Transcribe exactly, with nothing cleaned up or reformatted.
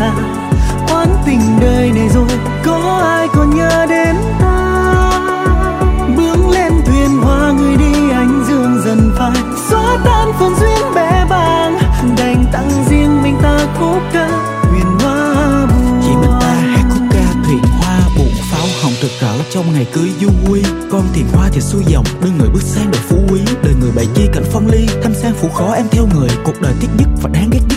xa. Oán tình đời này rồi, có ai còn nhớ đến ta? Bước lên thuyền hoa người đi, anh dương dần phai, xóa tan phần duyên bé bàng. Đành tặng riêng mình ta khúc ca huyền hoa buồn. Chỉ mình ta hát khúc ca thuyền hoa buồn, pháo hồng rực rỡ trong ngày cưới vui. Con thuyền hoa thì xuôi dòng, đưa người bước sang đời phú quý. Đời người bày chi cảnh phong ly, thanh sang phủ khó em theo người. Cuộc đời tiếc nhất và đáng ghét